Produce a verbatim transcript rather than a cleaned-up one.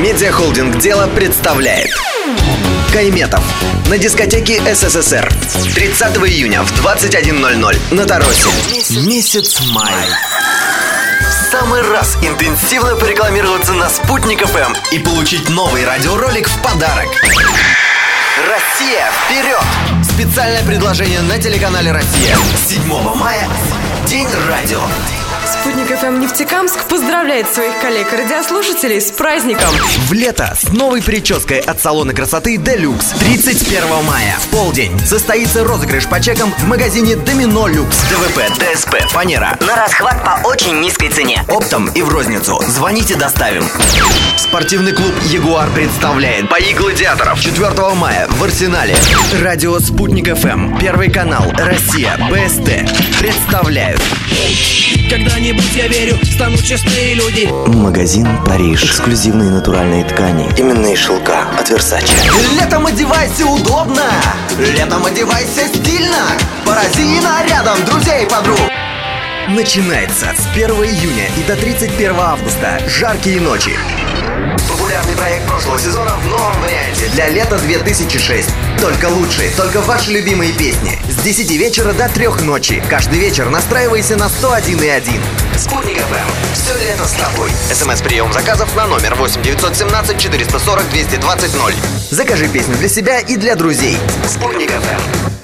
Медиахолдинг «Дело» представляет Кайметов на дискотеке СССР тридцатого июня в двадцать один ноль ноль на Таросе. Месяц май. В самый раз интенсивно порекламироваться на Спутник эф эм и получить новый радиоролик в подарок. Россия, вперед! Специальное предложение на телеканале «Россия». седьмого мая День радио. Спутник эф эм Нефтекамск поздравляет своих коллег-радиослушателей с праздником. В лето с новой прической от салона красоты «Делюкс». тридцать первого мая в полдень состоится розыгрыш по чекам в магазине «Домино Люкс». ДВП, ДСП, фанера. На расхват по очень низкой цене. Оптом и в розницу. Звоните, доставим. Спортивный клуб «Ягуар» представляет бои гладиаторов четвертого мая в Арсенале. Радио «Спутник эф эм», Первый канал, Россия, бэ эс тэ представляют. Когда-нибудь, я верю, станут честные люди. Магазин «Париж». Эксклюзивные натуральные ткани. Именные шелка от Versace. Летом одевайся удобно. Летом одевайся стильно. Порази нарядом друзей и подруг. Начинается с первого июня и до тридцать первого августа. Жаркие ночи. Популярный проект прошлого сезона в новом варианте для лета две тысячи шесть. Только лучшие, только ваши любимые песни. С десяти вечера до трех ночи. Каждый вечер настраивайся на сто один и один. Спутник эф эм. Все лето с тобой. СМС-прием заказов на номер восемь девятьсот семнадцать четыреста сорок двести двадцать ноль. Закажи песню для себя и для друзей. Спутник эф эм.